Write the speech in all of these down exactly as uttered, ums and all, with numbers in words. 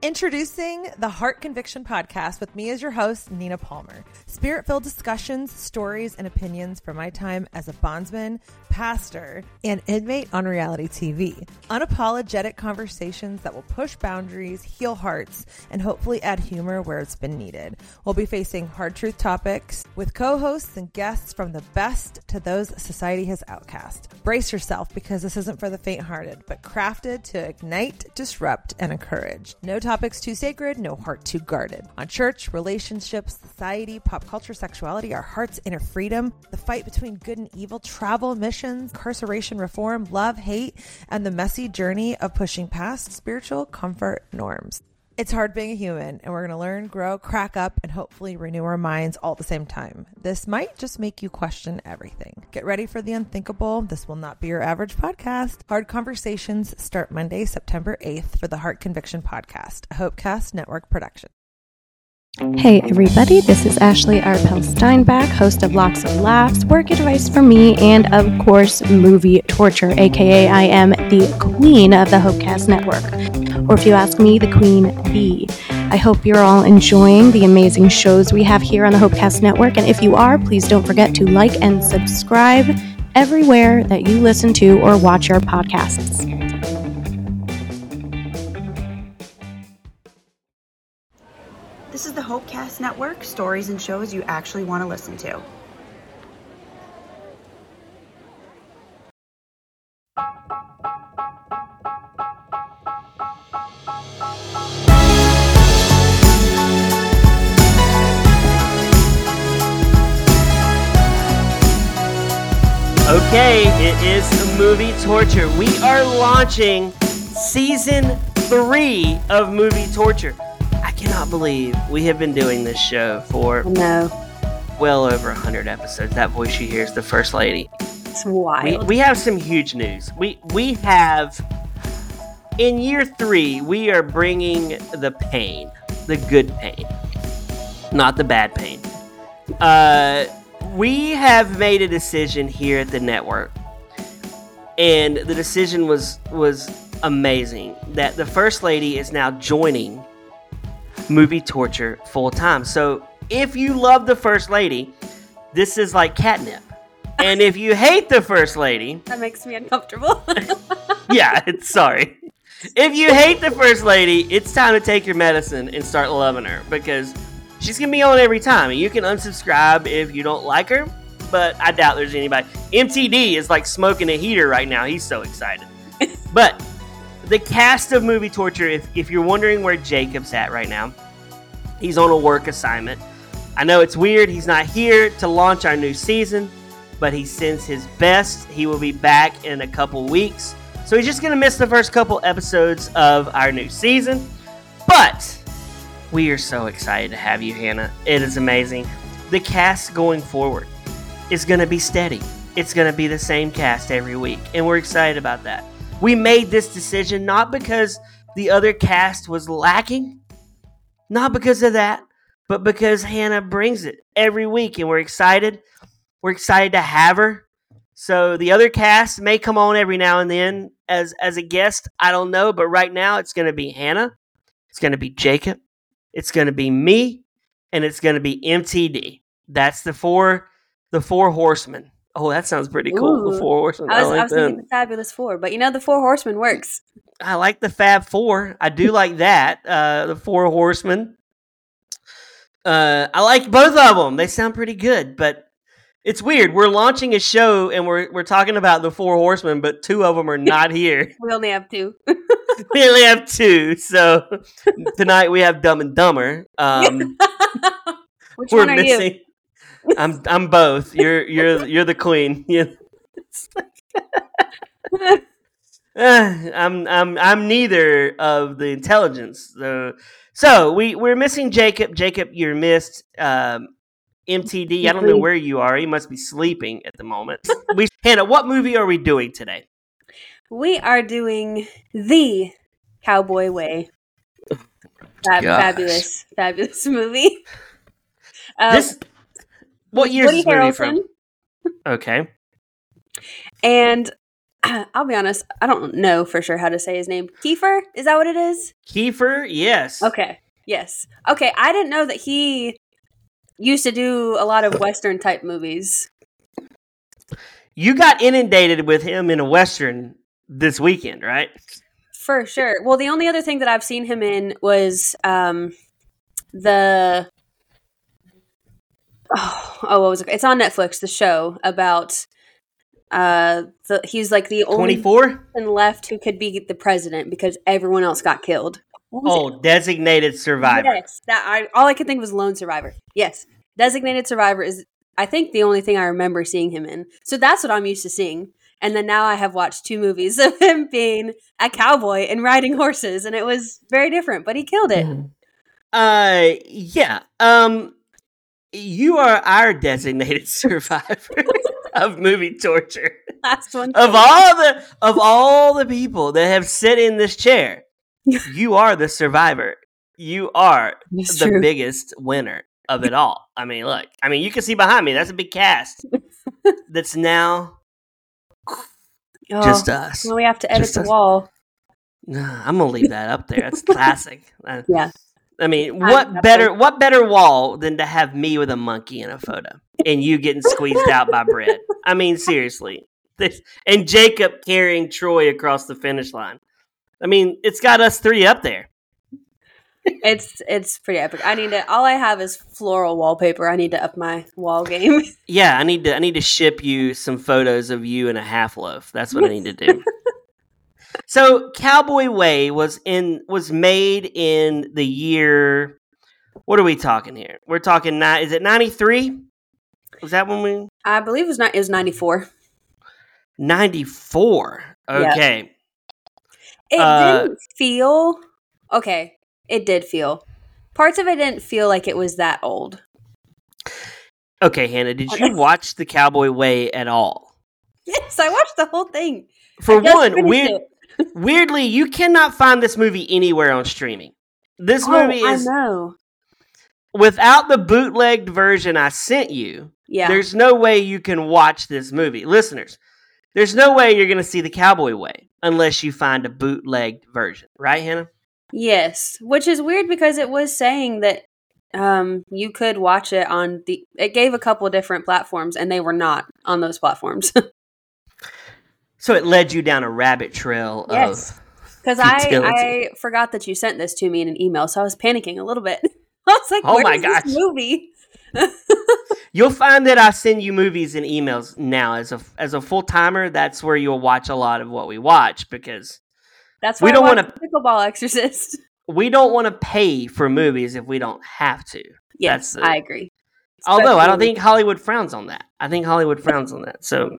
Introducing the Heart Conviction Podcast with me as your host, Nina Palmer. Spirit-filled discussions, stories, and opinions from my time as a bondsman, pastor, and inmate on reality T V. Unapologetic conversations that will push boundaries, heal hearts, and hopefully add humor where it's been needed. We'll be facing hard truth topics with co-hosts and guests from the best to those society has outcast. Brace yourself because this isn't for the faint-hearted, but crafted to ignite, disrupt, and encourage. No topics too sacred, no heart too guarded. On church, relationships, society, pop culture, sexuality, our heart's inner freedom, the fight between good and evil, travel, missions, incarceration reform, love, hate, and the messy journey of pushing past spiritual comfort norms. It's hard being a human, and we're going to learn, grow, crack up, and hopefully renew our minds all at the same time. This might just make you question everything. Get ready for the unthinkable. This will not be your average podcast. Hard Conversations start Monday, September eighth for the Heart Conviction Podcast, a Hopecast Network production. Hey everybody, this is Ashley Arpel Steinbach, host of Locks of Laughs, work advice from me, and of course, movie torture, aka I am the queen of the Hopecast Network, or if you ask me, the queen bee. I hope you're all enjoying the amazing shows we have here on the Hopecast Network, and if you are, please don't forget to like and subscribe everywhere that you listen to or watch our podcasts. This is the Hopecast Network, stories and shows you actually want to listen to. Okay, it is Movie Torture. We are launching season three of Movie Torture. I cannot believe we have been doing this show for No. well over one hundred episodes. That voice you hear is the First Lady. It's We, wild. we have some huge news. We we have, in year three, we are bringing the pain, the good pain, not the bad pain. Uh, we have made a decision here at the network, and the decision was was amazing, that the First Lady is now joining Movie Torture full time. So if you love the First Lady, this is like catnip. And if you hate the First Lady, That makes me uncomfortable. yeah, it's sorry. If you hate the First Lady, it's time to take your medicine and start loving her, because she's gonna be on every time. And you can unsubscribe if you don't like her, but I doubt there's anybody. M T D is like smoking a heater right now. He's so excited. But the cast of Movie Torture, if, if you're wondering where Jacob's at right now, he's on a work assignment. I know it's weird. He's not here to launch our new season, but he sends his best. He will be back in a couple weeks. So he's just going to miss the first couple episodes of our new season. But we are so excited to have you, Hannah. It is amazing. The cast going forward is going to be steady. It's going to be the same cast every week, and we're excited about that. We made this decision not because the other cast was lacking, not because of that, but because Hannah brings it every week, and we're excited. We're excited to have her. So the other cast may come on every now and then as, as a guest. I don't know, but right now it's going to be Hannah. It's going to be Jacob. It's going to be me, and it's going to be M T D. That's the four, the four horsemen. Oh, that sounds pretty cool. Ooh. The Four Horsemen. I was, I like I was them. thinking the Fabulous Four, but you know, the Four Horsemen works. I like the Fab Four. I do like that. Uh, the Four Horsemen. Uh, I like both of them. They sound pretty good, but it's weird. We're launching a show and we're we're talking about the Four Horsemen, but two of them are not here. We only have two. We only have two. So tonight we have Dumb and Dumber. Um, Which we're one are missing. you? I'm I'm both. You're you're you're the queen. Yeah. Uh, I'm I'm I'm neither of the intelligence. So so we we're missing Jacob. Jacob, you're missed. Um, M T D. I don't know where you are. He must be sleeping at the moment. We Hannah, what movie are we doing today? We are doing The Cowboy Way. Fab- Gosh. fabulous, fabulous movie. Uh, This what year is Woody this movie Harrelson. from? Okay. And I'll be honest, I don't know for sure how to say his name. Kiefer? Is that what it is? Kiefer, yes. Okay. Yes. Okay, I didn't know that he used to do a lot of Western type movies. You got inundated with him in a Western this weekend, right? For sure. Well, the only other thing that I've seen him in was um, the... Oh, oh, what was it? It's on Netflix, the show about... Uh, the, he's like the only twenty-four person left who could be the president because everyone else got killed. Oh, it? Designated Survivor. Yes, that I all I could think was Lone Survivor. Yes, Designated Survivor is I think the only thing I remember seeing him in. So that's what I'm used to seeing. And then now I have watched two movies of him being a cowboy and riding horses, and it was very different. But he killed it. Mm-hmm. Uh, yeah. Um, you are our designated survivor of movie torture. Last one of all the of all the people that have sit in this chair, you are the survivor. You are It's the true. biggest winner of it all. I mean, look. I mean, you can see behind me. That's a big cast. That's now Oh, just us. well, we have to edit Just the us. wall. Nah, I'm gonna leave that up there. That's classic. Uh, Yeah. I mean, I'm what definitely- better what better wall than to have me with a monkey in a photo and you getting squeezed out by bread? I mean, seriously. This, and Jacob carrying Troy across the finish line. I mean, it's got us three up there. It's it's pretty epic. I need to. All I have is floral wallpaper. I need to up my wall game. Yeah, I need to I need to ship you some photos of you in a half loaf. That's what I need to do. So Cowboy Way was in was made in the year. What are we talking here? We're talking nine. Is it ninety-three? Was that when we I believe it was not. It was ninety-four. ninety-four? Okay. It Uh, didn't feel okay. It did feel. Parts of it didn't feel like it was that old. Okay, Hannah, did you watch The Cowboy Way at all? Yes, I watched the whole thing. For I just one, finished weird, it. weirdly, you cannot find this movie anywhere on streaming. This Oh, movie I is know. without the bootlegged version I sent you. Yeah. There's no way you can watch this movie. Listeners, there's no way you're going to see The Cowboy Way unless you find a bootlegged version. Right, Hannah? Yes, which is weird because it was saying that um, you could watch it on the. It gave a couple of different platforms, and they were not on those platforms. So it led you down a rabbit trail Yes. of Because I, futility. I forgot that you sent this to me in an email, so I was panicking a little bit. I was like, Oh "Where my is this gosh. movie?" You'll find that I send you movies and emails now as a as a full timer. That's where you'll watch a lot of what we watch because That's We why don't I wanna- watched Pickleball Exorcist. we don't want to pay for movies if we don't have to. Yes, That's the- I agree. Although I don't Especially- think Hollywood frowns on that. I think Hollywood frowns on that. So,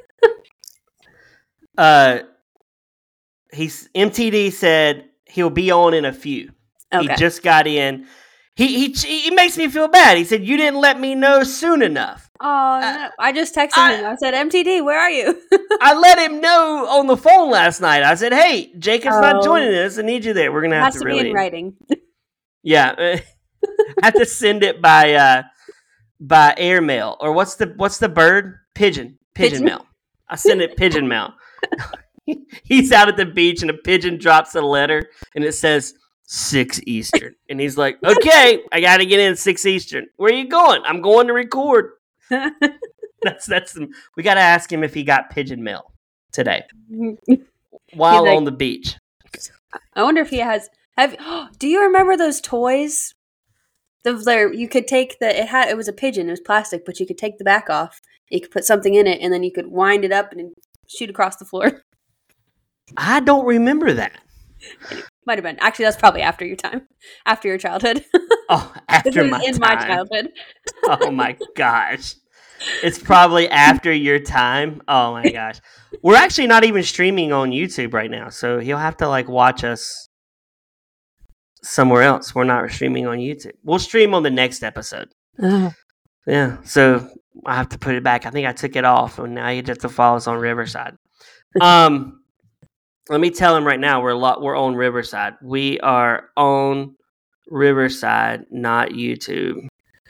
uh, he's M T D said he'll be on in a few. Okay. He just got in. He he he makes me feel bad. He said you didn't let me know soon enough. Oh, no. I just texted I- him. I said, "M T D, where are you?" I let him know on the phone last night. I said, "Hey, Jacob's not Oh. joining us. I need you there. We're gonna It have has to, to really, be in writing. yeah, I have to send it by uh by airmail or what's the what's the bird pigeon pigeon Pigeon. mail. I send it pigeon mail. He's out at the beach and a pigeon drops a letter and it says six Eastern and he's like, "Okay, I got to get in six Eastern. Where are you going? I'm going to record." That's that's the, we got to ask him if he got pigeon mail today while He's like- on the beach. I wonder if he has. Have do you remember those toys? The there you could take the it had it was a pigeon. It was plastic, but you could take the back off. You could put something in it, and then you could wind it up and then shoot across the floor. I don't remember that. Might have been actually that's probably after your time, after your childhood. Oh, This after is my in time. my childhood. Oh my gosh. It's probably after your time. Oh my gosh. We're actually not even streaming on YouTube right now, so he'll have to like watch us somewhere else. We're not streaming on YouTube. We'll stream on the next episode. Yeah. So I have to put it back. I think I took it off and now you just have to follow us on Riverside. Um let me tell him right now we're lo- we're on Riverside. We are on Riverside, not YouTube.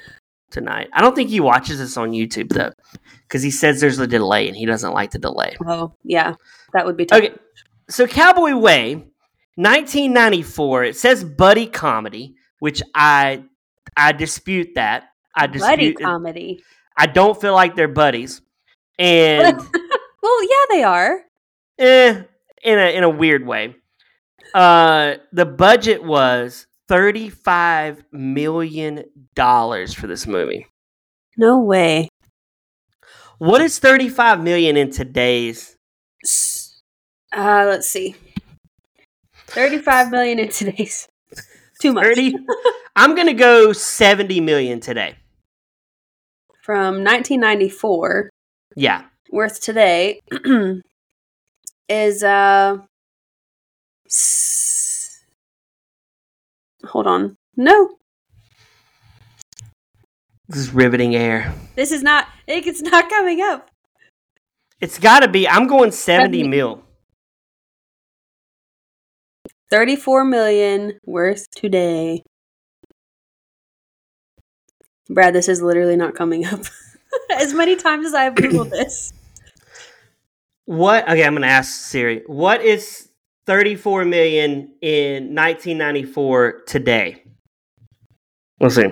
tonight. I don't think he watches this on YouTube though, because he says there's a delay and he doesn't like the delay. Oh, yeah. That would be tough. Okay, so Cowboy Way, nineteen ninety-four. It says buddy comedy, which I I dispute that. I dispute Buddy it. comedy. I don't feel like they're buddies, and Well, yeah, they are. eh, in a in a weird way. Uh, the budget was thirty-five million dollars for this movie. No way. What is thirty-five million in today's? Uh, let's see. thirty-five million in today's. Too much. thirty I'm gonna go seventy million today. From nineteen ninety-four, Yeah. worth today is uh. S- hold on. No, This is riveting air. this is not. It's not coming up. It's got to be. I'm going seventy seventy mil. Thirty-four million worth today. Brad, this is literally not coming up. As many times as I have Googled this. What? Okay, I'm gonna ask Siri. What is thirty-four million in nineteen ninety-four today? We'll see.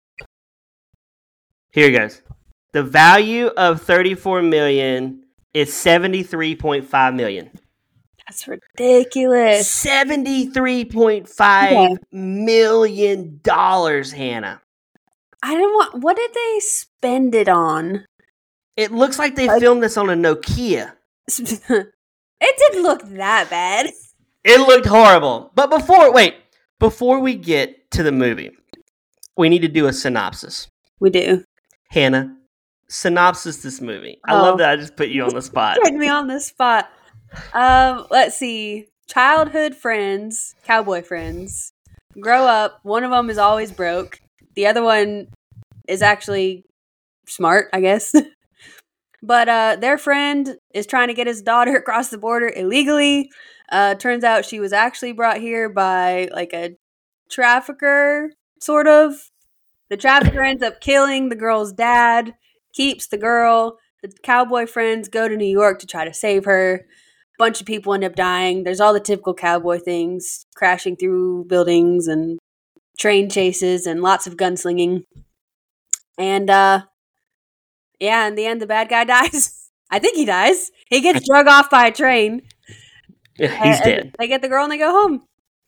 Here it goes. The value of thirty-four million is seventy-three point five million. That's ridiculous. seventy-three point five Yeah. million dollars, Hannah. I didn't want. What did they spend it on? It looks like they Like- filmed this on a Nokia. It didn't look that bad. It looked horrible. But before, wait, before we get to the movie, we need to do a synopsis. We do. Hannah, synopsis this movie. I Oh. love that I just put you on the spot. Put me on the spot. Um, let's see. Childhood friends, cowboy friends, grow up. One of them is always broke. The other one is actually smart, I guess. But uh, their friend is trying to get his daughter across the border illegally. Uh, turns out she was actually brought here by like a trafficker, sort of. The trafficker ends up killing the girl's dad, keeps the girl. The cowboy friends go to New York to try to save her. Bunch of people end up dying. There's all the typical cowboy things, crashing through buildings and train chases and lots of gunslinging. And uh yeah, in the end the bad guy dies. I think he dies. He gets drug off by a train. Yeah, he's and dead. They get the girl and they go home.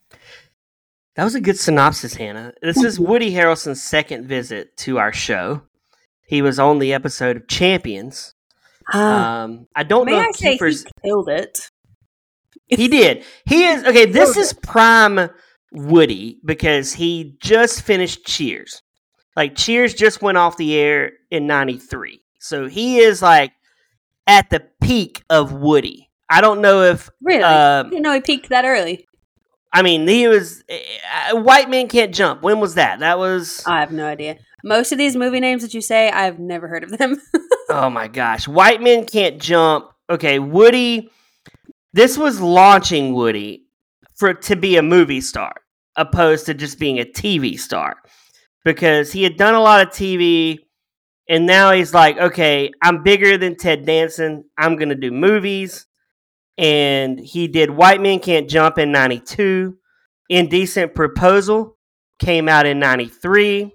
That was a good synopsis, Hannah. This is Woody Harrelson's second visit to our show. He was on the episode of Champions. Um, I don't May know I if say Kiefer's... he killed it? He did. He is okay. This is prime Woody because he just finished Cheers. Like Cheers just went off the air in ninety-three, so he is like at the peak of Woody. I don't know if Really? Uh, I didn't know he peaked that early. I mean he was. Uh, White Man Can't Jump. When was that? That was. I have no idea. Most of these movie names that you say, I've never heard of them. Oh my gosh, White Men Can't Jump. Okay, Woody. This was launching Woody for to be a movie star, opposed to just being a T V star, because he had done a lot of T V, and now he's like, okay, I'm bigger than Ted Danson. I'm gonna do movies, and he did White Men Can't Jump in ninety-two. Indecent Proposal came out in ninety-three.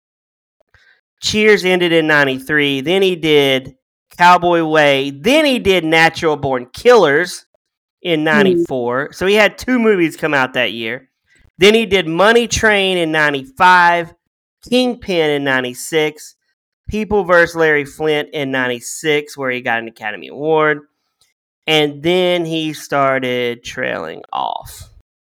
Cheers ended in ninety-three. Then he did Cowboy Way. Then he did Natural Born Killers in ninety-four. Mm. So he had two movies come out that year. Then he did Money Train in ninety-five. Kingpin in ninety-six. People versus. Larry Flint in ninety-six, where he got an Academy Award. And then he started trailing off.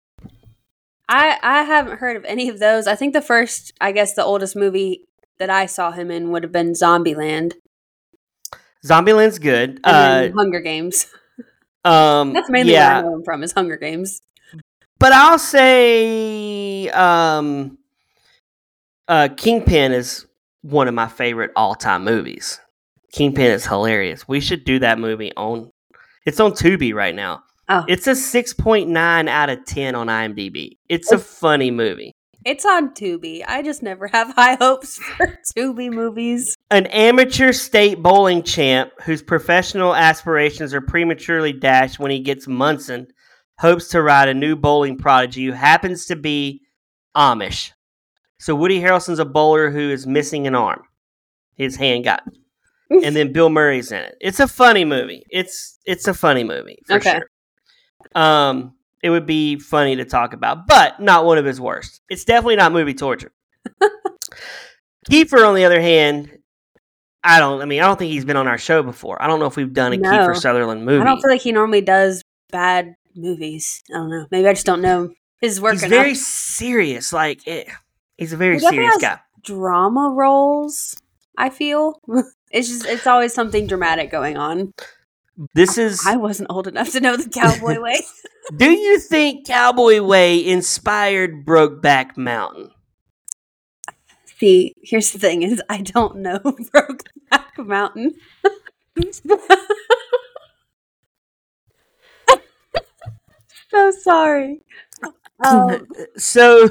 I, I haven't heard of any of those. I think the first, I guess the oldest movie that I saw him in would have been Zombieland. Zombieland's good. And uh, then Hunger Games. Um, That's mainly yeah. where I know him from, is Hunger Games. But I'll say um, uh, Kingpin is one of my favorite all-time movies. Kingpin is hilarious. We should do that movie on... It's on Tubi right now. Oh. It's a six point nine out of ten on IMDb. It's a funny movie. It's on Tubi. I just never have high hopes for Tubi movies. An amateur state bowling champ whose professional aspirations are prematurely dashed when he gets Munson hopes to ride a new bowling prodigy who happens to be Amish. So Woody Harrelson's a bowler who is missing an arm. His hand got. And then Bill Murray's in it. It's a funny movie. It's it's a funny movie for okay. sure. Um, it would be funny to talk about, but not one of his worst. It's definitely not movie torture. Kiefer, on the other hand, I don't. I mean, I don't think he's been on our show before. I don't know if we've done a no. Kiefer Sutherland movie. I don't feel like he normally does bad movies. I don't know. Maybe I just don't know his work. He's enough. very serious. Like it, he's a very he serious has guy. Drama roles. I feel it's just it's always something dramatic going on. This is. I wasn't old enough to know the Cowboy Way. Do you think Cowboy Way inspired Brokeback Mountain? See, here's the thing: is I don't know Brokeback Mountain. So sorry. Um, so,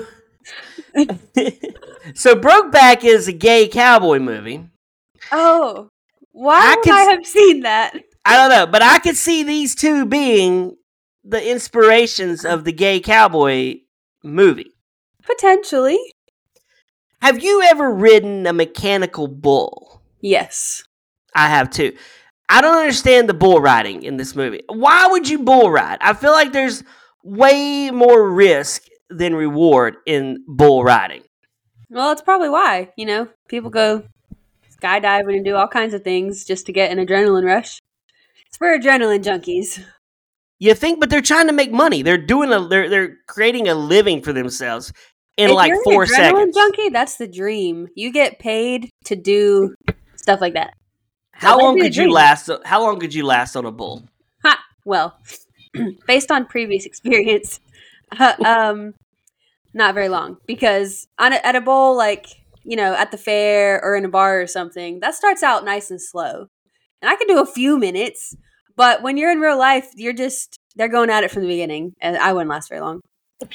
so Brokeback is a gay cowboy movie. Oh, why I would could, I have seen that? I don't know, but I could see these two being the inspirations of the gay cowboy movie. Potentially. Have you ever ridden a mechanical bull? Yes. I have too. I don't understand the bull riding in this movie. Why would you bull ride? I feel like there's way more risk than reward in bull riding. Well, that's probably why. You know, people go skydiving and do all kinds of things just to get an adrenaline rush. It's for adrenaline junkies. You think, but they're trying to make money. They're doing a. They're they're creating a living for themselves in if like you're four an adrenaline seconds. Junkie, that's the dream. You get paid to do stuff like that. How that long could you last? How long could you last on a bull? Ha! Well, based on previous experience, uh, um, not very long. Because on a, at a bowl, like you know, at the fair or in a bar or something, that starts out nice and slow, and I can do a few minutes. But when you're in real life, you're just they're going at it from the beginning, and I wouldn't last very long.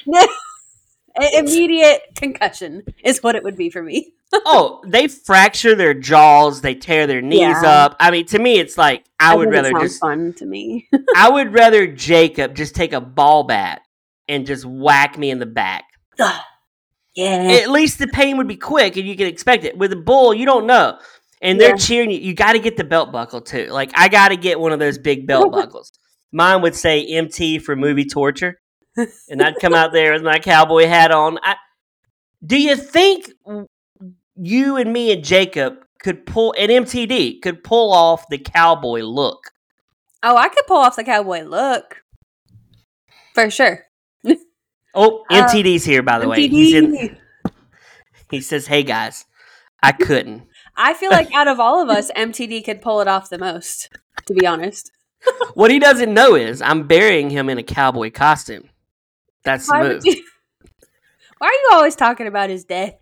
Immediate concussion is what it would be for me. Oh, they fracture their jaws, they tear their knees yeah. up. I mean, to me, it's like I, I would rather just fun to me. I would rather Jacob just take a ball bat and just whack me in the back. Yeah. At least the pain would be quick, and you can expect it. With a bull, you don't know, and they're yeah. cheering you. You got to get the belt buckle too. Like I got to get one of those big belt buckles. Mine would say M T for movie torture. And I'd come out there with my cowboy hat on. I, do you think you and me and Jacob could pull, and M T D, could pull off the cowboy look? Oh, I could pull off the cowboy look. For sure. Oh, M T D's um, here, by the M T D. way. He's in, he says, hey, guys, I couldn't. I feel like out of all of us, M T D could pull it off the most, to be honest. What he doesn't know is I'm burying him in a cowboy costume. That's the Why move. You, why are you always talking about his death?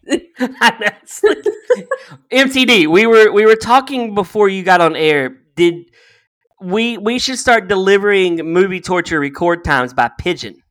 M T D, we were we were talking before you got on air. Did we we should start delivering movie torture record times by pigeon?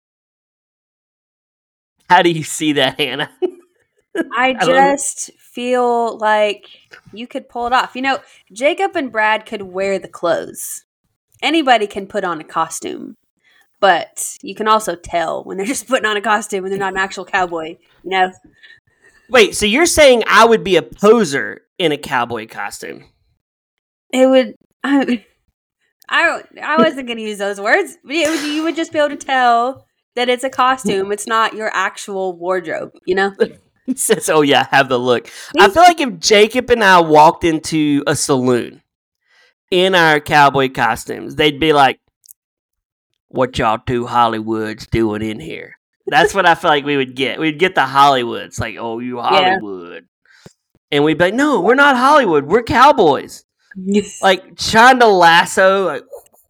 How do you see that, Hannah? I just I feel like you could pull it off. You know, Jacob and Brad could wear the clothes. Anybody can put on a costume. But you can also tell when they're just putting on a costume and they're not an actual cowboy, you know? Wait, so you're saying I would be a poser in a cowboy costume? It would... I I, I wasn't going to use those words. But it would, you would just be able to tell that it's a costume. It's not your actual wardrobe, you know? He says, oh yeah, have the look. I feel like if Jacob and I walked into a saloon in our cowboy costumes, they'd be like, what y'all two Hollywoods doing in here? That's what I feel like we would get. We'd get the Hollywoods. Like, oh, you Hollywood. Yeah. And we'd be like, no, we're not Hollywood. We're cowboys. Like, trying to lasso. Like,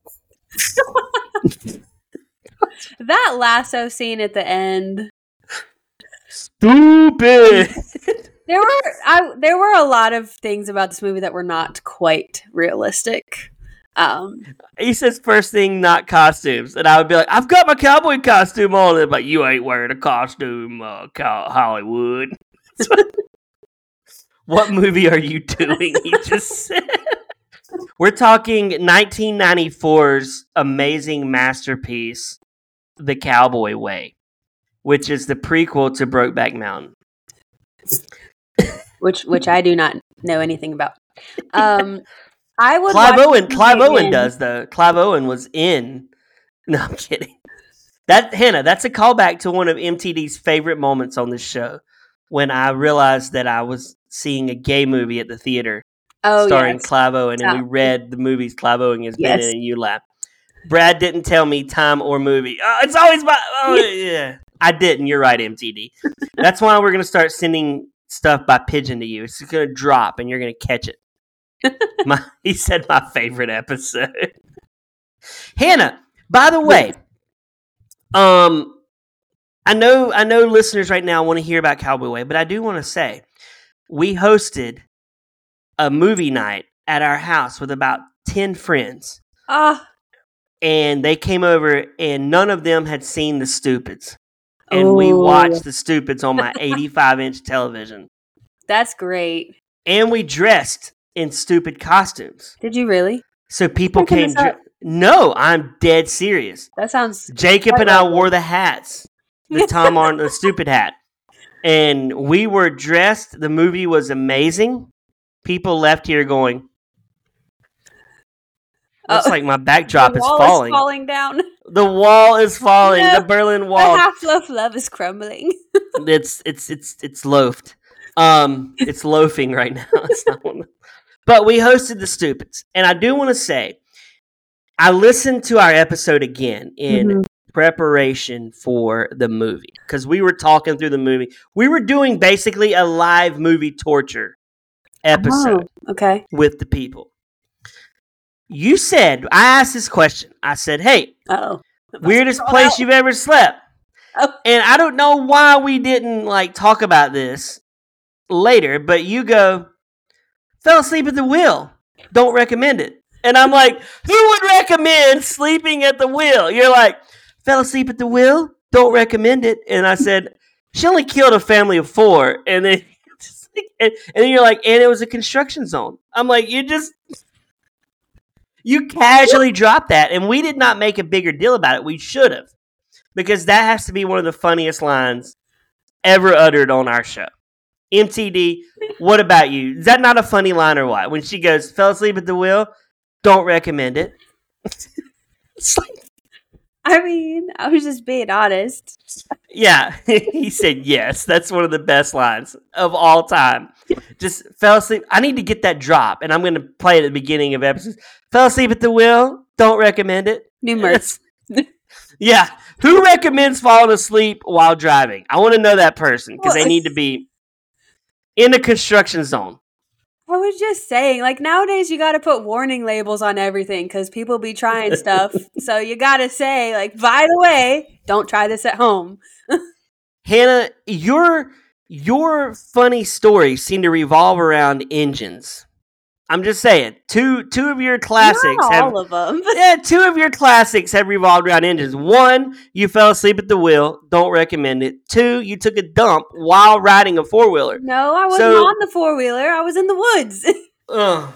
that lasso scene at the end. Stupid. There were I, there were a lot of things about this movie that were not quite realistic. Um, he says first thing, not costumes, and I would be like, "I've got my cowboy costume on," and but you ain't wearing a costume, uh, Hollywood. What movie are you doing? He just said. We're talking nineteen ninety-four's amazing masterpiece, The Cowboy Way, which is the prequel to Brokeback Mountain. which which I do not know anything about. Um, I would Clive watch Owen. this Clive movie Owen again. does though. Clive Owen was in. No, I'm kidding. That Hannah, that's a callback to one of M T D's favorite moments on this show, when I realized that I was seeing a gay movie at the theater. Oh, starring yes. Clive Owen, and we Stop. read the movies Clive Owen has Yes. been in, and you laugh. Brad didn't tell me time or movie. Oh, it's always my. Oh, yeah. I didn't. You're right, M T D. That's why we're going to start sending stuff by pigeon to you. It's going to drop, and you're going to catch it. my, he said my favorite episode. Hannah, by the way, um, I know, I know listeners right now want to hear about Cowboy Way, but I do want to say we hosted a movie night at our house with about ten friends. Ah, And they came over, and none of them had seen The Stupids. And Oh. we watched The Stupids on my eighty-five inch television. that's great. And we dressed in stupid costumes. Did you really? So people Making came. this up? Dr- no, I'm dead serious. That sounds. Jacob quite and I lovely. wore the hats, the Tom Arnold, the stupid hat. And we were dressed. The movie was amazing. People left here going, looks Oh. like my backdrop the is wall falling. Is falling down. The wall is falling. No, the Berlin The Wall. half loaf love is crumbling. it's it's it's it's loafed. Um, it's loafing right now. It's not one of- but we hosted the Stupids, and I do want to say, I listened to our episode again in Mhm. preparation for the movie because we were talking through the movie. We were doing basically a live movie torture episode Oh, okay. with the people. You said, I asked this question. I said, "Hey, Oh, weirdest place you've ever slept?" Oh. And I don't know why we didn't like talk about this later, but you go, "Fell asleep at the wheel. Don't recommend it." And I'm like, who would recommend sleeping at the wheel? You're like, "Fell asleep at the wheel. Don't recommend it." And I said, "She only killed a family of four." And then, and, and then you're like, "And it was a construction zone." I'm like, you just, you casually dropped that, and we did not make a bigger deal about it. We should have. Because that has to be one of the funniest lines ever uttered on our show. M T D, what about you? Is that not a funny line or what? When she goes, "Fell asleep at the wheel, don't recommend it." It's like, I mean, I was just being honest. yeah, he said yes. That's one of the best lines of all time. Just fell asleep. I need to get that drop, and I'm going to play it at the beginning of episodes. Fell asleep at the wheel, don't recommend it. New merch. Yeah. Who recommends falling asleep while driving? I want to know that person because they need to be in the construction zone. I was just saying, like, nowadays you got to put warning labels on everything because people be trying stuff. So you got to say, like, by the way, don't try this at home. Hannah, your your funny stories seem to revolve around engines. I'm just saying, two two of your classics Not have all of them. yeah, two of your classics have revolved around engines. One, you fell asleep at the wheel. Don't recommend it. Two, you took a dump while riding a four wheeler. No, I wasn't So- on the four wheeler. I was in the woods. Ugh.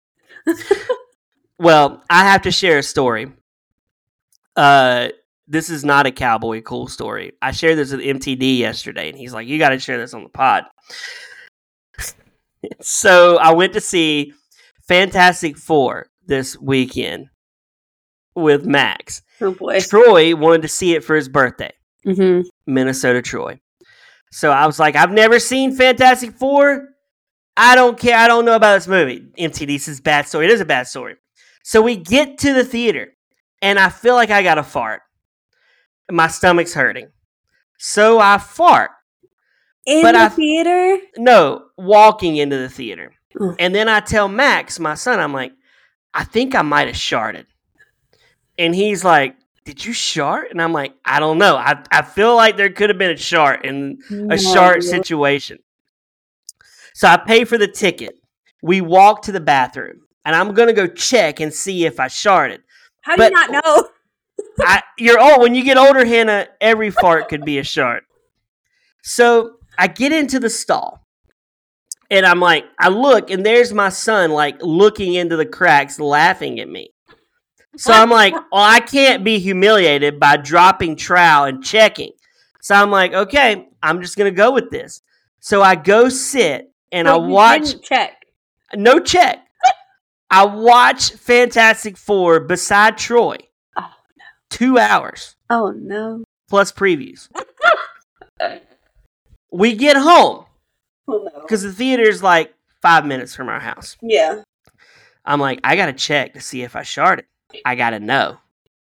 Well, I have to share a story. Uh, this is not a cowboy cool story. I shared this with M T D yesterday, and he's like, "You got to share this on the pod." So I went to see Fantastic Four this weekend with Max. Oh boy. Troy wanted to see it for his birthday. Mm-hmm. Minnesota Troy. So I was like, "I've never seen Fantastic Four. I don't care. I don't know about this movie." M T D says, "Bad story." It is a bad story. So we get to the theater, and I feel like I got to fart. My stomach's hurting. So I fart. In But the I- theater? No, walking into the theater. Mm. And then I tell Max, my son, I'm like, "I think I might have sharted." And he's like, "Did you shart?" And I'm like, "I don't know. I, I feel like there could have been a shart in a shart situation." So I pay for the ticket. We walk to the bathroom. and I'm gonna go check and see if I sharted. How do But- you not know? I, you're old. When you get older, Hannah, every fart could be a shart. So I get into the stall, and I'm like, I look, and there's my son, like looking into the cracks, laughing at me. So I'm like, well, I can't be humiliated by dropping trowel and checking. So I'm like, okay, I'm just gonna go with this. So I go sit and I Wait, you watch. didn't check. No check. I watch Fantastic Four beside Troy. Oh no. Two hours Oh no. plus previews. We get home Oh no. because the theater's like five minutes from our house. Yeah. I'm like, I gotta check to see if I sharted. I gotta know.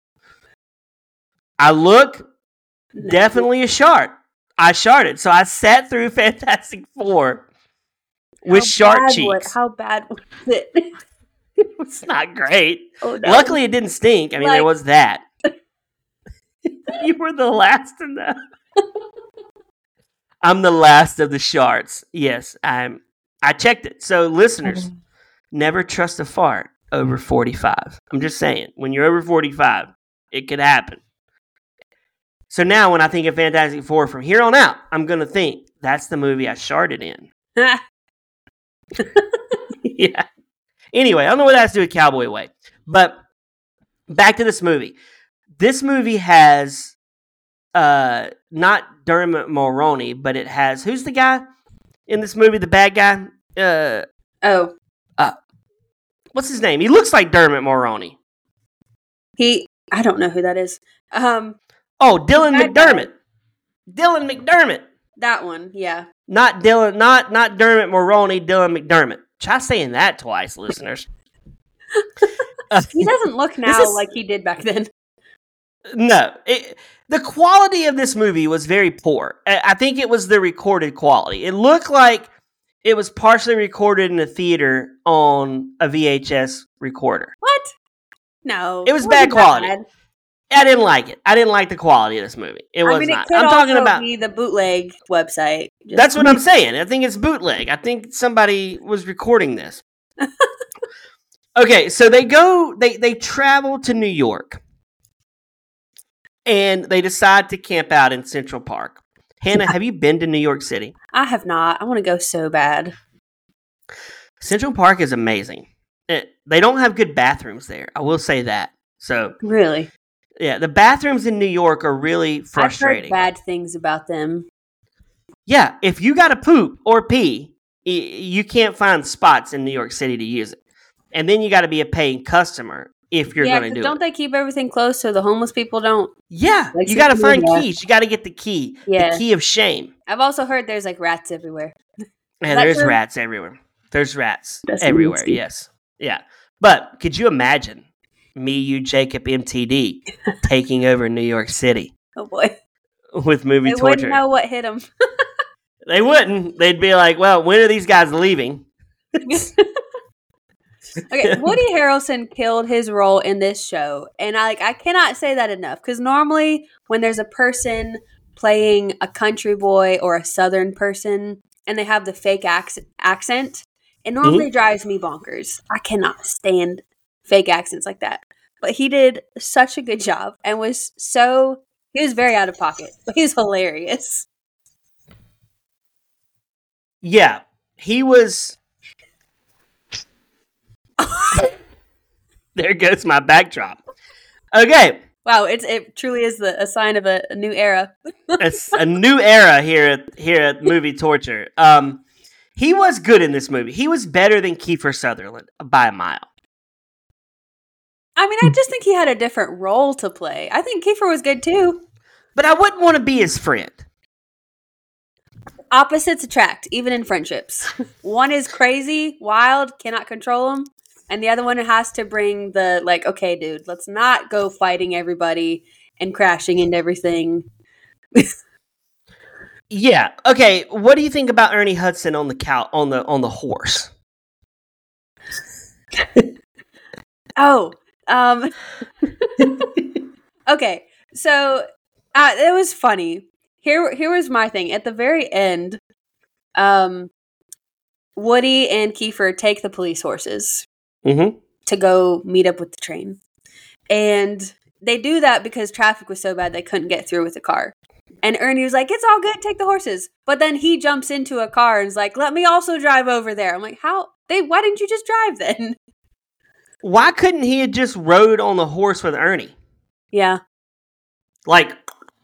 I look, No. definitely a shart. I sharted. So I sat through Fantastic Four with How shark bad cheeks. was- how bad was it? It's not great. Oh no. Luckily, it didn't stink. I mean, there Like- was that. You were the last to know. I'm the last of the sharts. Yes, I'm. I checked it. So, listeners, never trust a fart over forty-five. I'm just saying, when you're over forty-five, it could happen. So now, when I think of Fantastic Four from here on out, I'm gonna think that's the movie I sharted in. Yeah. Anyway, I don't know what that has to do with Cowboy Way, but back to this movie. This movie has uh, not Dermot Mulroney, but it has, who's the guy in this movie? The bad guy. Uh, Oh, what's his name? He looks like Dermot Mulroney. he. I don't know who that is. Um, Oh, Dylan Bad guy. McDermott. Dylan McDermott. that one. Yeah. Not Dylan. Not not Dermot Mulroney. Dylan McDermott. Try saying that twice, listeners. Uh, He doesn't look This now is- like he did back then. No, it, the quality of this movie was very poor. I, I think it was the recorded quality. It looked like it was partially recorded in a theater on a V H S recorder. What? No. It was wasn't bad that quality. bad. I didn't like it. I didn't like the quality of this movie. It was I mean, not. it could I'm also talking about. be the bootleg website. Just- That's what I'm saying. I think it's bootleg. I think somebody was recording this. Okay, so they go. They they travel to New York. And they decide to camp out in Central Park. Hannah, have you been to New York City? I have not. I want to go so bad. Central Park is amazing. It, they don't have good bathrooms there. I will say that. So, Really. yeah, the bathrooms in New York are really frustrating. I've heard bad things about them. Yeah, if you got to poop or pee, y- you can't find spots in New York City to use it. And then you got to be a paying customer if you're yeah, going to 'cause do don't it. they keep everything closed so the homeless people don't? Yeah, Like you got to security, find yeah. keys. You got to get the key. Yeah. The key of shame. I've also heard there's like rats everywhere. Yeah, that there's true? rats everywhere. There's rats That's everywhere. nasty. Yes. Yeah. But could you imagine me, you, Jacob, M T D taking over New York City Oh boy. with movie They torture? wouldn't know what hit them. They wouldn't. They'd be like, well, when are these guys leaving? Okay, Woody Harrelson killed his role in this show, and I like I cannot say that enough because normally when there's a person playing a country boy or a Southern person and they have the fake ac- accent, it normally Mm-hmm. drives me bonkers. I cannot stand fake accents like that. But he did such a good job and was so he was very out of pocket, but he was hilarious. Yeah. He was. There goes my backdrop. Okay. Wow, it's it truly is the, a sign of a, a new era. It's a new era here at here at Movie Torture. Um, he was good in this movie. He was better than Kiefer Sutherland by a mile. I mean, I just think he had a different role to play. I think Kiefer was good too. But I wouldn't want to be his friend. Opposites attract, even in friendships. One is crazy, wild, cannot control him, and the other one has to bring the like, okay, dude, let's not go fighting everybody and crashing into everything. Yeah. Okay. What do you think about Ernie Hudson on the cow on the on the horse? Oh, um, okay. So uh, it was funny. Here, here was my thing. At the very end, um, Woody and Kiefer take the police horses, mm-hmm. to go meet up with the train. And they do that because traffic was so bad they couldn't get through with the car. And Ernie was like, it's all good, take the horses. But then he jumps into a car and is like, let me also drive over there. I'm like, how? They? Why didn't you just drive then? Why couldn't he have just rode on the horse with Ernie? Yeah. Like,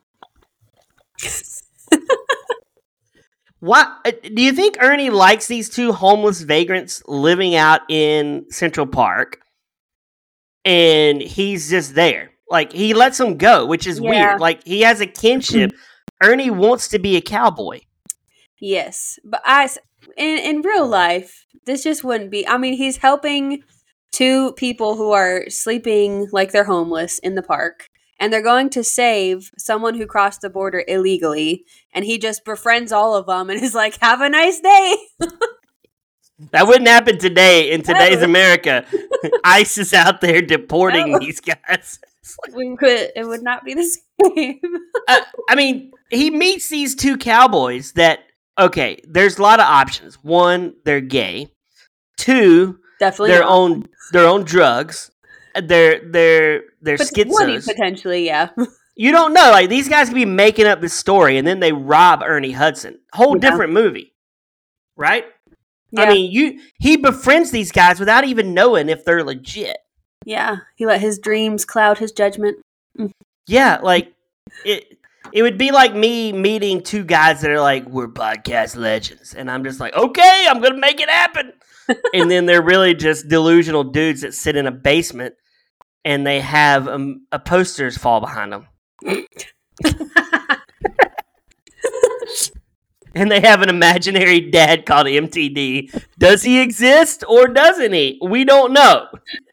what? Do you think Ernie likes these two homeless vagrants living out in Central Park? And he's just there. Like, he lets them go, which is Yeah. weird. Like, he has a kinship. Ernie wants to be a cowboy. Yes. But I, in, in real life, this just wouldn't be. I mean, he's helping two people who are sleeping like they're homeless in the park. And they're going to save someone who crossed the border illegally. And he just befriends all of them and is like, have a nice day. That wouldn't happen today in today's No. America. ICE is out there deporting No. these guys. We could, it would not be the same. uh, I mean, he meets these two cowboys that, okay, there's a lot of options. One, they're gay. Two, Definitely they're not. on their own drugs. They're they're they're Pot- one, schizos. potentially, yeah. You don't know. Like, these guys could be making up this story, and then they rob Ernie Hudson. Whole Yeah. different movie, right? Yeah. I mean, you he befriends these guys without even knowing if they're legit. Yeah, he let his dreams cloud his judgment. Yeah, like it. It would be like me meeting two guys that are like, we're podcast legends, and I'm just like, okay, I'm gonna make it happen. And then they're really just delusional dudes that sit in a basement, and they have um, a posters fall behind them. And they have an imaginary dad called M T D. Does he exist or doesn't he? We don't know.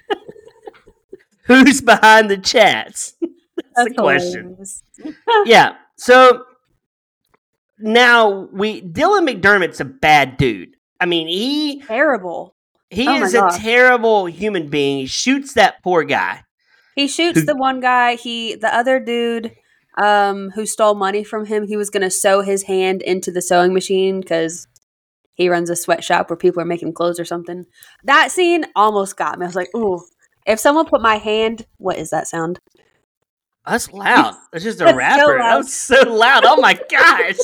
Who's behind the chats? That's the question. hilarious. Yeah. So now we Dylan McDermott's a bad dude. I mean, he Terrible. he Oh my is a gosh. terrible human being. He shoots that poor guy. He shoots Who- the one guy. He the other dude um, who stole money from him. He was going to sew his hand into the sewing machine because he runs a sweatshop where people are making clothes or something. That scene almost got me. I was like, ooh. If someone put my hand, what is that sound? That's loud. That's just a That's so rapper. That loud. was so loud. Oh my gosh.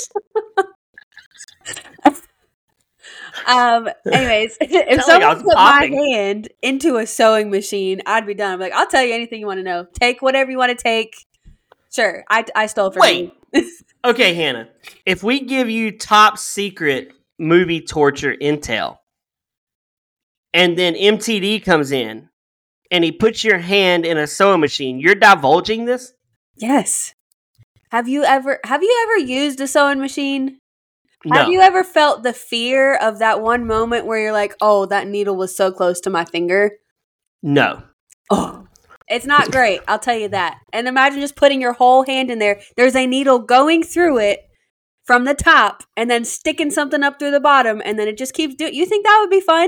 Um. Anyways, if Sounded like I someone was put popping. my hand into a sewing machine, I'd be done. I'm like, I'll tell you anything you want to know. Take whatever you want to take. Sure, I I stole from Wait. you. Okay, Hannah. If we give you top secret movie torture intel, and then M T D comes in and he puts your hand in a sewing machine, you're divulging this? Yes. Have you ever Have you ever used a sewing machine? No. Have you ever felt the fear of that one moment where you're like, "Oh, that needle was so close to my finger"? No. Oh, it's not great. I'll tell you that. And imagine just putting your whole hand in there. There's a needle going through it from the top, and then sticking something up through the bottom, and then it just keeps doing. You think that would be fun?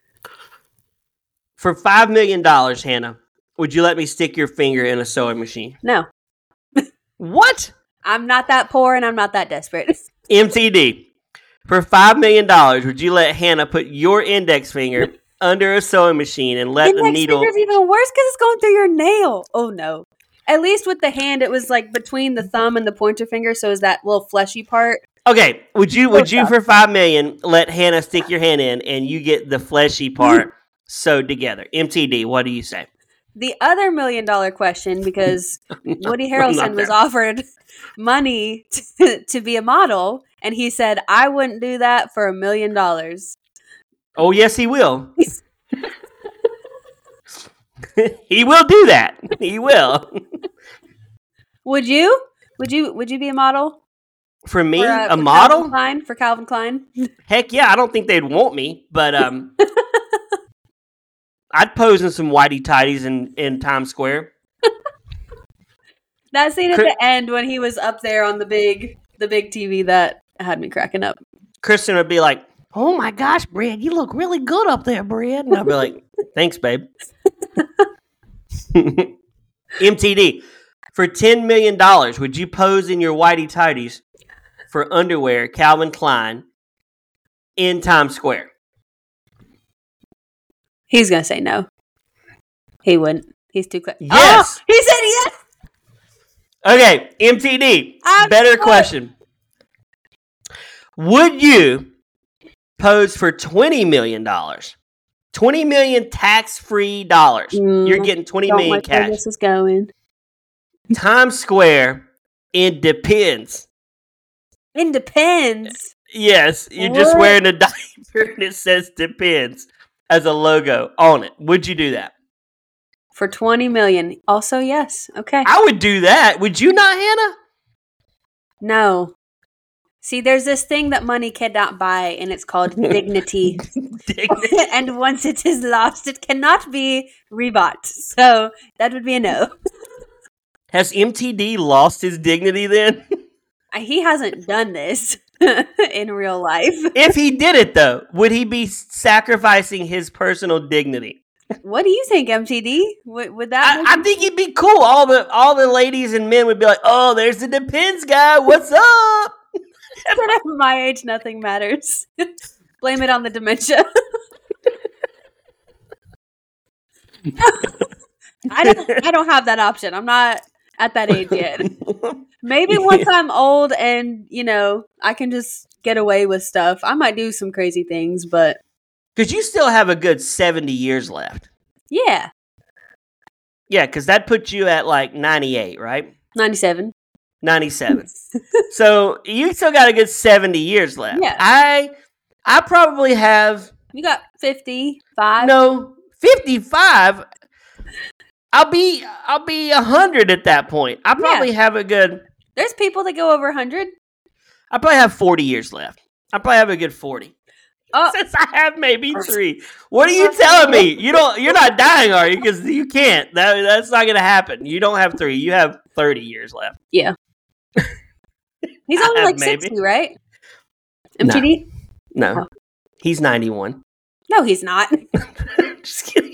For five million dollars, Hannah, would you let me stick your finger in a sewing machine? No, What? I'm not that poor, and I'm not that desperate. M T D. For five million dollars, would you let Hannah put your index finger under a sewing machine and let the Index needle... finger's even worse because it's going through your nail. Oh no! At least with the hand, it was like between the thumb and the pointer finger, so is that little fleshy part. Okay, would you would you Close for five million let Hannah stick your hand in and you get the fleshy part sewed together? M T D, what do you say? The other million dollar question, because Woody I'm not Harrelson was there. offered money to, to be a model, and he said, I wouldn't do that for a million dollars. Oh yes, he will. He will do that. He will. Would you? Would you would you be a model? For me, For, uh, a for model? Calvin Klein, for Calvin Klein? Heck yeah, I don't think they'd want me, but um I'd pose in some whitey tighties in, in Times Square. That scene at Cri- the end when he was up there on the big the big T V, that had me cracking up. Kristen would be like, "Oh my gosh, Brad, you look really good up there, Brad." And I'd be like, "Thanks, babe." M T D, for ten million dollars, would you pose in your whitey tighties for underwear, Calvin Klein, in Times Square? He's gonna say no. He wouldn't. He's too quick. Yes. Oh, he said yes. Okay, M T D. I'm Better good. question. Would you pose for twenty million dollars? twenty million dollars tax-free dollars. Mm, You're getting twenty Don't million like where cash. this is going. Times Square, it depends. It depends. Yes, you're just What? wearing a diaper and it says depends as a logo on it. Would you do that? For twenty million dollars. Also, yes. Okay. I would do that. Would you not, Hannah? No. See, there's this thing that money cannot buy, and it's called dignity. Dignity. And once it is lost, it cannot be rebought. So that would be a no. Has M T D lost his dignity then? He hasn't done this in real life. If he did it, though, would he be sacrificing his personal dignity? What do you think, M T D? Would, would that? I, I think he'd be cool. All the all the ladies and men would be like, "Oh, there's the Depends guy. What's up?" At my age, nothing matters. Blame it on the dementia. I don't. I don't have that option. I'm not at that age yet. Maybe once I'm old and you know I can just get away with stuff, I might do some crazy things. But Because you still have a good seventy years left. yeah, Yeah, because that puts you at like ninety-eight, right? ninety-seven. ninety-seven. So you still got a good seventy years left. Yeah. I I probably have You got fifty-five. no fifty-five. I'll be I'll be one hundred at that point. I probably have a good There's people that go over one hundred. I probably have forty years left. I probably have a good forty. Oh, Since I have maybe three. What are you telling me? You don't you're not dying, are you? Because you can't. That that's not gonna happen. You don't have three. You have thirty years left. yeah. He's I only have like maybe. sixty, right? M T D? No. Oh. He's ninety-one. No, he's not. Just kidding.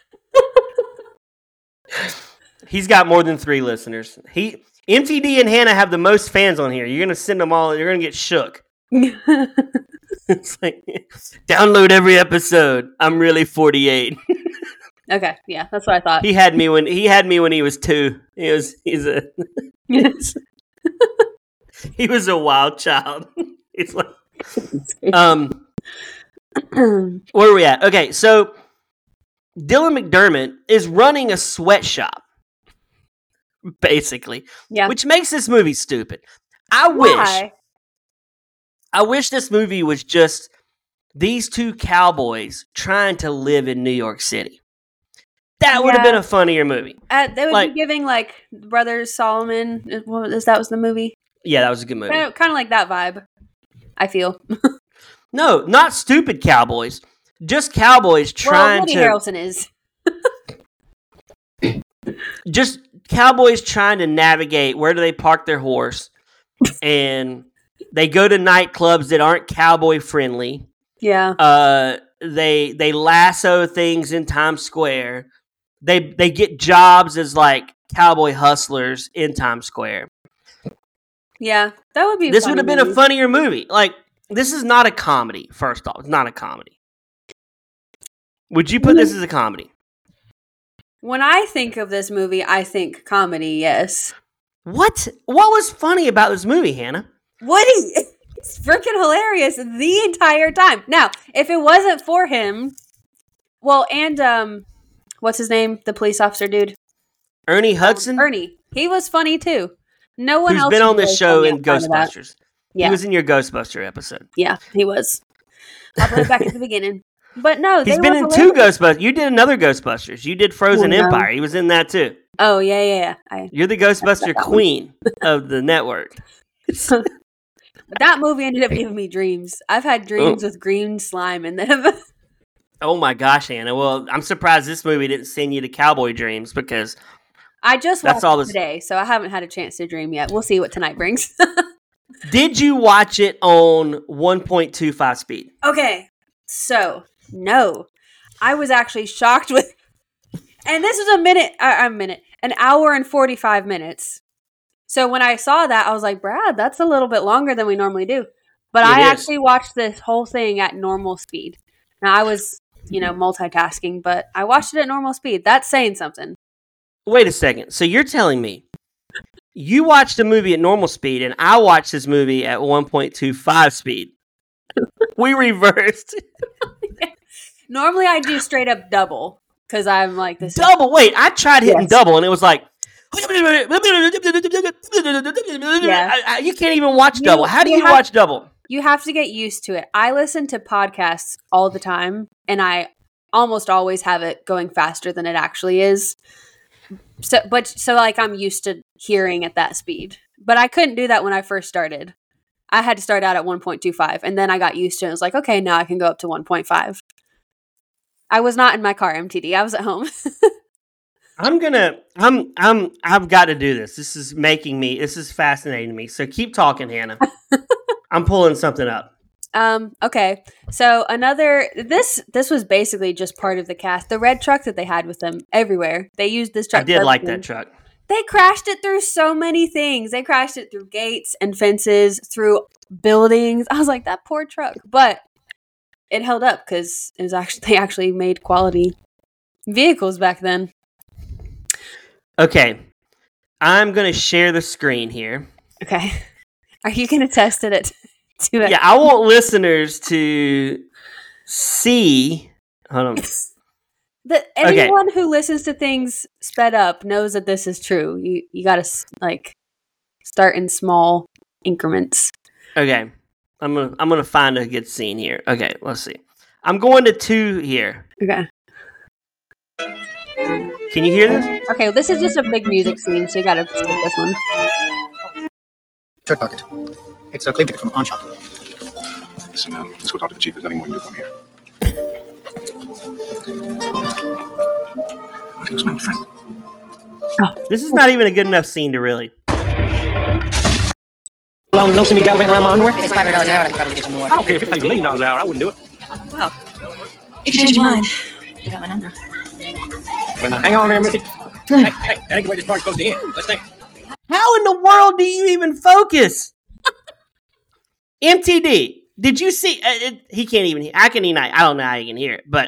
He's got more than three listeners. He M T D and Hannah have the most fans on here. You're gonna send them all. You're gonna get shook. It's like download every episode. I'm really forty-eight. Okay, yeah, that's what I thought. He had me when he had me when he was two. He was he's a he was a wild child. It's like um where are we at? Okay, so Dylan McDermott is running a sweatshop, basically, Yeah. which makes this movie stupid. I wish, Why? I wish this movie was just these two cowboys trying to live in New York City. That would have Yeah. been a funnier movie. Uh, they would Like- be giving like Brothers Solomon. uh, What was that? Was the movie? Yeah, that was a good movie. Kind of, kind of like that vibe. I feel. No, not stupid cowboys. Just cowboys Well, trying Woody to Harrelson is. just cowboys trying to navigate where do they park their horse, and they go to nightclubs that aren't cowboy friendly. Yeah. Uh, they they lasso things in Times Square. They they get jobs as like cowboy hustlers in Times Square. Yeah. That would be. a This funny would have been movie. a funnier movie. Like, this is not a comedy. First off, it's not a comedy. Would you put this as a comedy? When I think of this movie, I think comedy. Yes. What? What was funny about this movie, Hannah? Woody. It's freaking hilarious the entire time. Now, if it wasn't for him, well, and um, what's his name? The police officer dude, Ernie Hudson, Ernie. He was funny too. No one who's else been was on this really show funny in outside of that. Ghostbusters. Yeah, He was in your Ghostbuster episode. yeah, he was. All the way back at the beginning. But no, He's they been were in two hilarious. Ghostbusters. You did another Ghostbusters. You did Frozen Oh, no. Empire. He was in that too. Oh yeah, yeah, yeah. I, You're the Ghostbuster that one. queen of the network. that movie ended up giving me dreams. I've had dreams with green slime in them. Oh my gosh, Hannah. Well, I'm surprised this movie didn't send you to Cowboy Dreams because I just That's watched all it this- today, so I haven't had a chance to dream yet. We'll see what tonight brings. did you watch it on one point two five speed? Okay, so no, I was actually shocked with, and this was a minute, uh, a minute, an hour and forty-five minutes. So when I saw that, I was like, Brad, that's a little bit longer than we normally do. But It I is. actually watched this whole thing at normal speed. Now I was you know, multitasking, but I watched it at normal speed. That's saying something. Wait a second. So you're telling me you watched a movie at normal speed and I watched this movie at one point two five speed. We reversed. Normally I do straight up double because I'm like this. Double? Is- Wait, I tried hitting yes. double and it was like, yeah. I, I, you can't even watch You- double. How do you you have- watch double? You have to get used to it. I listen to podcasts all the time and I almost always have it going faster than it actually is. So, but so like I'm used to hearing at that speed, but I couldn't do that when I first started. I had to start out at one point two five and then I got used to it. I was like, okay, now I can go up to one point five. I was not in my car, M T D. I was at home. I'm gonna, I'm, I'm, I've got to do this. This is making me, this is fascinating to me. So keep talking, Hannah. I'm pulling something up. Um, okay. So another this this was basically just part of the cast. The red truck that they had with them everywhere. They used this truck. I did for like everything. that truck. They crashed it through so many things. They crashed it through gates and fences, through buildings. I was like, that poor truck. But it held up because it was actually they actually made quality vehicles back then. Okay. I'm going to share the screen here. Okay. Are you gonna test it at to it? Yeah, I want listeners to see. Hold on. The, anyone who listens to things sped up knows that this is true. You you gotta like start in small increments. Okay, I'm gonna I'm gonna find a good scene here. Okay, let's see. I'm going to two here. Okay. Can you hear this? Okay, well, this is just a big music scene, so you gotta skip this one. Third bucket. It's a claim ticket from a pawn shop. Listen, um, let's go talk to the chief. There's nothing more you can do from here. I think it's my friend. This is not even a good enough scene to really. Long no see me gallivanting around my underwear. It's five hundred dollars an hour. I can probably get you more. I don't care if it pays a million dollars an hour. I woun't do it. Well, if you change your mind, you got my number. But now, hang on there, Mickey. hey, hey, that ain't the way this party's supposed to end. Let's think. How in the world do you even focus? M T D, did you see? Uh, it, he can't even hear. I can hear. I don't know how you can hear it, but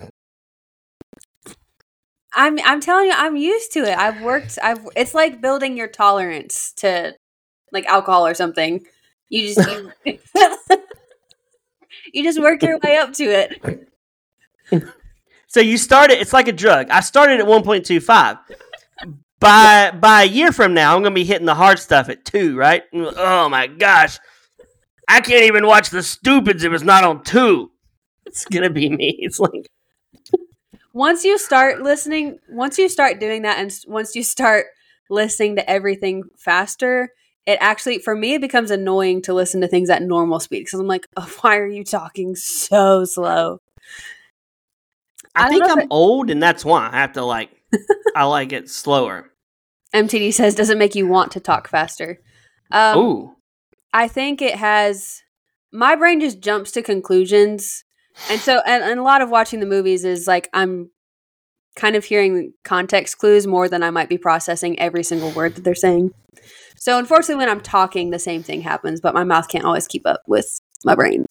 I'm I'm telling you, I'm used to it. I've worked. I've. It's like building your tolerance to like alcohol or something. You just you, you just work your way up to it. So you started. It's like a drug. I started at one point two five. By by a year from now, I'm gonna be hitting the hard stuff at two. Right? Oh my gosh, I can't even watch The Stupids if it's not on two. It's gonna be me. It's like once you start listening, once you start doing that, and once you start listening to everything faster, it actually, for me, it becomes annoying to listen to things at normal speed because I'm like, oh, why are you talking so slow? I, I think I'm it- old, and that's why I have to like. I like it slower. M T D says, does it make you want to talk faster? Um, Ooh. I think it has. My brain just jumps to conclusions, and so and, and a lot of watching the movies is like I'm kind of hearing context clues more than I might be processing every single word that they're saying. So unfortunately, when I'm talking, the same thing happens, but my mouth can't always keep up with my brain.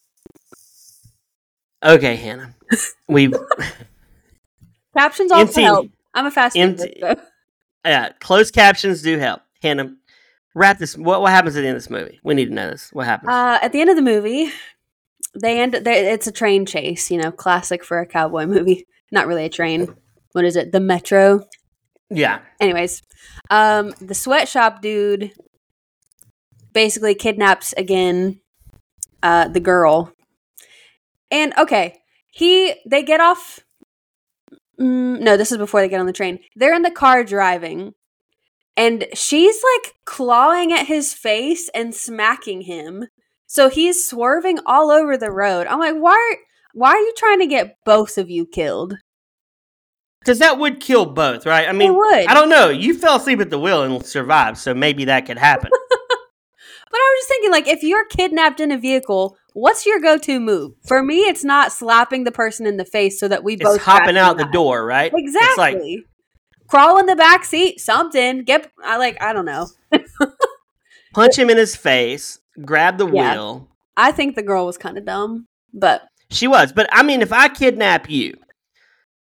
Okay, Hannah. We Captions also M T help. I'm a fast M reader, T so. yeah, closed captions do help. Hannah, wrap this. What what happens at the end of this movie? We need to know this. What happens? Uh, at the end of the movie, they end. They, it's a train chase. You know, classic for a cowboy movie. Not really a train. What is it? The Metro. yeah. Anyways, um, the sweatshop dude basically kidnaps again uh, the girl, and okay, he they get off. Mm, no, this is before they get on the train. They're in the car driving, and she's like clawing at his face and smacking him. So he's swerving all over the road. I'm like, why? Why are you trying to get both of you killed? Because that would kill both, right? I mean, It would. I don't know. You fell asleep at the wheel and survived, so maybe that could happen. But I was just thinking, like, if you're kidnapped in a vehicle, what's your go-to move? For me, it's not slapping the person in the face so that we both It's hopping crash out and the die. door, right? Exactly. It's like Crawl in the back seat, something. Get, I like, I don't know. punch him in his face, grab the Yeah. wheel. I think the girl was kind of dumb, but She was, but I mean, if I kidnap you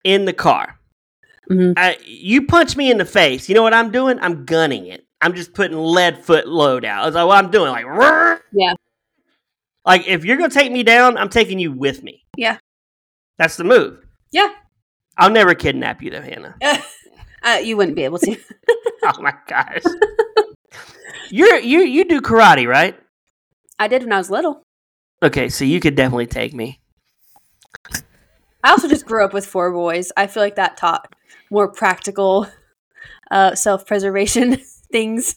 in the car. Mm-hmm. I, you punch me in the face. You know what I'm doing? I'm gunning it. I'm just putting lead foot load out. That's like what I'm doing. Like, Rrr! Yeah. Like, if you're going to take me down, I'm taking you with me. Yeah. That's the move. Yeah. I'll never kidnap you, though, Hannah. uh, you wouldn't be able to. Oh, my gosh. You're, you you do karate, right? I did when I was little. Okay, so you could definitely take me. I also just grew up with four boys. I feel like that taught more practical uh, self-preservation things.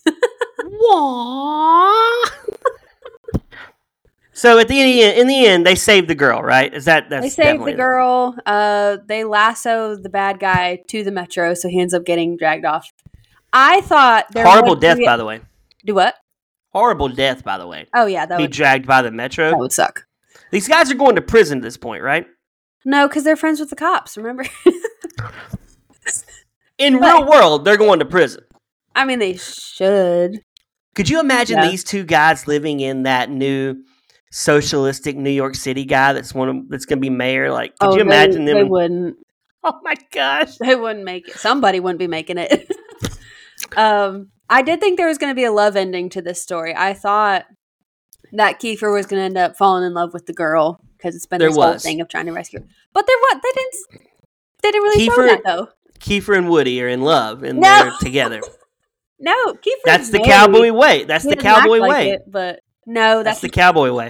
So at the end, in the end, they saved the girl, right? Is that that's they saved definitely the girl. Uh, they lasso the bad guy to the metro, so he ends up getting dragged off. I thought there horrible would death, be- by the way. Do what? Horrible death, by the way. Oh yeah, that Be would dragged by the metro. that would suck. These guys are going to prison at this point, right? No, because they're friends with the cops. Remember? In But- real world, they're going to prison. I mean, they should. Could you imagine Yeah. these two guys living in that new socialistic New York City guy that's one of, that's going to be mayor? Like, could oh, you imagine they, them? They wouldn't. Oh my gosh! They wouldn't make it. Somebody wouldn't be making it. um, I did think there was going to be a love ending to this story. I thought that Kiefer was going to end up falling in love with the girl because it's been There this whole was. thing of trying to rescue her. But there what they didn't. They didn't really show Kiefer- that though. Kiefer and Woody are in love and No. they're together. No, Kiefer's That's the married. cowboy way. That's He the doesn't act cowboy like way. it, but no, That's that's, the cowboy way.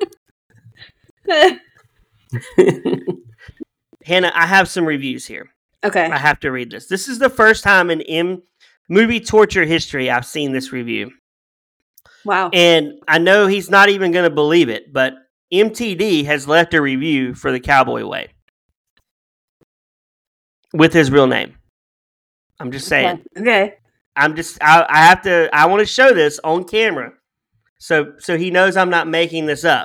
Hannah, I have some reviews here. okay. I have to read this. This is the first time in M movie torture history I've seen this review. Wow. And I know he's not even going to believe it, but M T D has left a review for the Cowboy Way with his real name. I'm just saying. Okay. okay. I'm just I, I have to I want to show this on camera so so he knows I'm not making this up.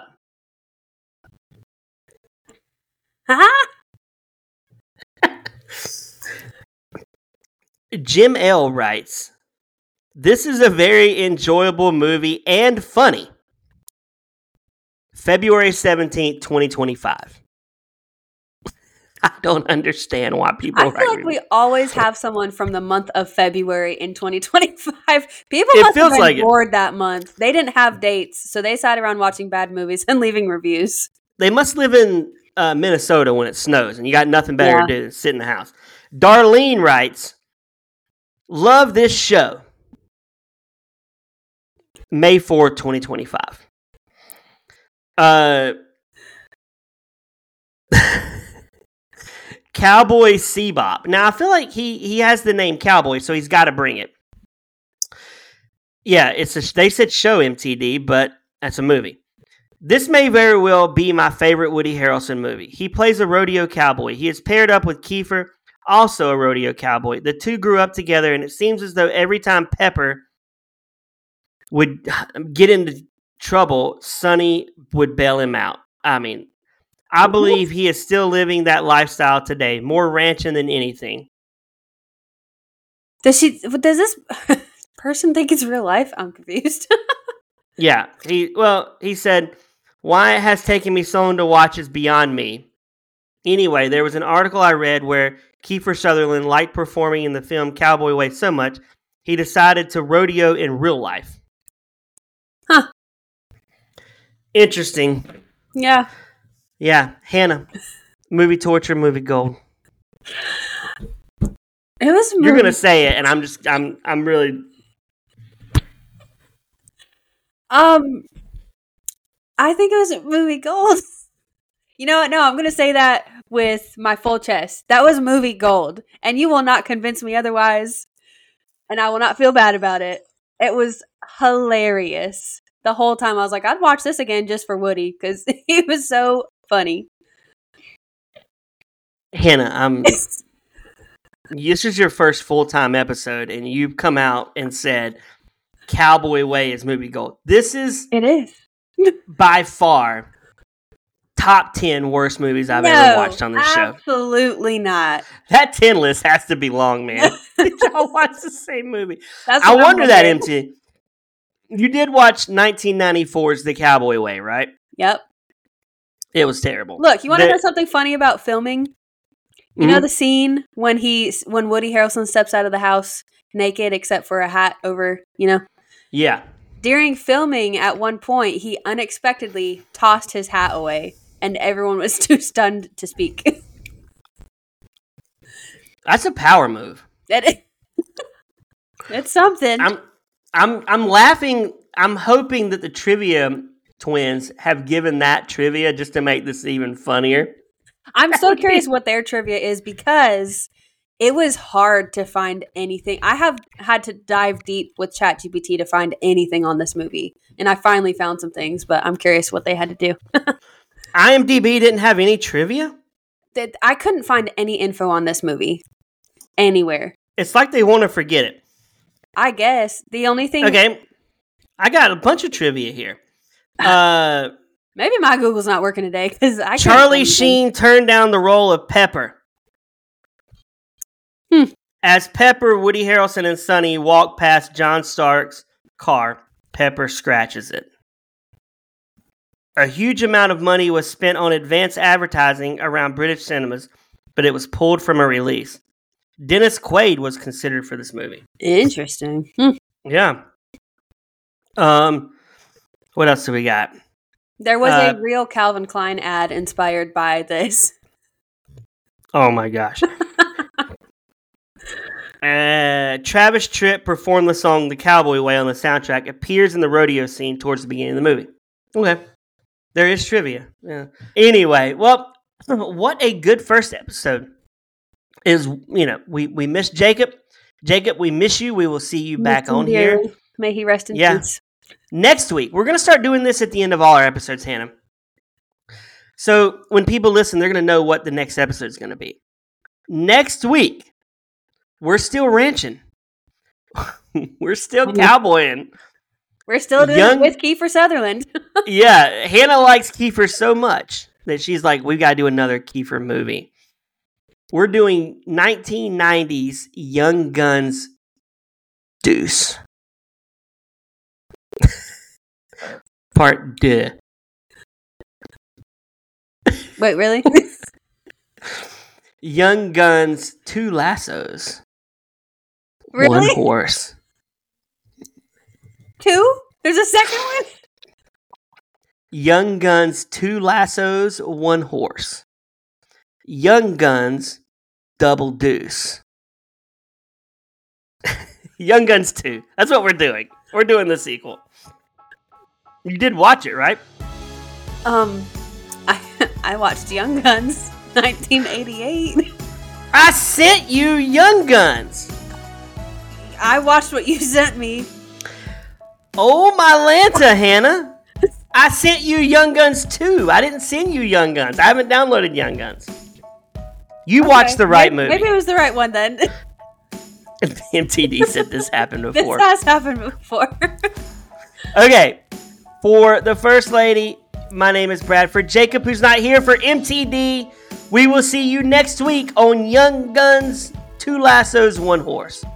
Huh? Jim L writes, "This is a very enjoyable movie and funny. February seventeenth, twenty twenty-five. I don't understand why people I write feel like reviews. we always have someone from the month of February in twenty twenty-five. People It must feels have been like it. bored that month. They didn't have dates, so they sat around watching bad movies and leaving reviews. They must live in uh, Minnesota when it snows and you got nothing better Yeah. to do than sit in the house." Darlene writes, "Love this show. May fourth, twenty twenty-five. Uh, Cowboy Sebop. Now, I feel like he, he has the name Cowboy, so he's got to bring it. Yeah, it's a, they said show M T D, but that's a movie. This may very well be my favorite Woody Harrelson movie. He plays a rodeo cowboy. He is paired up with Kiefer, also a rodeo cowboy. The two grew up together, and it seems as though every time Pepper would get into trouble, Sonny would bail him out. I mean, I believe he is still living that lifestyle today, more ranching than anything." Does she? Does this person think it's real life? I'm confused. Yeah, he well, he said, "Why it has taken me so long to watch is beyond me." Anyway, there was an article I read where Kiefer Sutherland liked performing in the film Cowboy Way so much, he decided to rodeo in real life. Huh. Interesting. Yeah. Yeah, Hannah, movie torture, movie gold. It was. You're movie- gonna say it, and I'm just, I'm, I'm really. Um, I think it was movie gold. You know what? No, I'm going to say that with my full chest. That was movie gold. And you will not convince me otherwise. And I will not feel bad about it. It was hilarious. The whole time I was like, I'd watch this again just for Woody because he was so funny. Hannah, I'm. This is your first full time episode, and you've come out and said Cowboy Way is movie gold. This is It is. by far top ten worst movies I've no, ever watched on this show. Absolutely not. That ten list has to be long, man. Did y'all watch the same movie? That's I what I'm wonder that, wondering. M T. You did watch nineteen ninety-four's The Cowboy Way, right? Yep. It was terrible. Look, you want to The- know something funny about filming? You mm-hmm. know the scene when he when Woody Harrelson steps out of the house naked except for a hat over, you know? Yeah. During filming, at one point, he unexpectedly tossed his hat away, and everyone was too stunned to speak. That's a power move. That is, it's something. I'm, I'm, I'm laughing. I'm hoping that the trivia twins have given that trivia just to make this even funnier. I'm so curious what their trivia is because it was hard to find anything. I have had to dive deep with ChatGPT to find anything on this movie, and I finally found some things, but I'm curious what they had to do. IMDb didn't have any trivia? I couldn't find any info on this movie anywhere. It's like they want to forget it. I guess. The only thing... Okay, I got a bunch of trivia here. Uh... Maybe my Google's not working today because I. Charlie Sheen turned down the role of Pepper. Hmm. As Pepper, Woody Harrelson, and Sonny walk past John Stark's car, Pepper scratches it. A huge amount of money was spent on advance advertising around British cinemas, but it was pulled from a release. Dennis Quaid was considered for this movie. Interesting. Hmm. Yeah. Um. What else do we got? There was uh, a real Calvin Klein ad inspired by this. Oh my gosh. uh, Travis Tritt performed the song The Cowboy Way on the soundtrack, appears in the rodeo scene towards the beginning of the movie. Okay. There is trivia. Yeah. Anyway, well, what a good first episode. Is, you know, we, we miss Jacob. Jacob, we miss you. We will see you back on here. May he rest in yeah. peace. Next week, we're going to start doing this at the end of all our episodes, Hannah. So when people listen, they're going to know what the next episode is going to be. Next week, we're still ranching. We're still cowboying. We're still doing Young, it with Kiefer Sutherland. Yeah, Hannah likes Kiefer so much that she's like, we've got to do another Kiefer movie. We're doing nineteen nineties Young Guns Deuce. Part deux. Wait, really? Young Guns, Two Lassos. Really? One Horse. Two? There's a second one? Young Guns, Two Lassos, One Horse. Young Guns, Double Deuce. Young Guns two. That's what we're doing. We're doing the sequel. You did watch it, right? Um, I I watched Young Guns, nineteen eighty-eight. I sent you Young Guns. I watched what you sent me. Oh my Lanta, Hannah. I sent you Young Guns two. I didn't send you Young Guns. I haven't downloaded Young Guns. You okay. watched the right maybe, movie. Maybe it was the right one then. M T D said this happened before. This has happened before. Okay. For the First Lady, my name is Bradford. Jacob, who's not here for M T D, we will see you next week on Young Guns, Two Lassos, One Horse.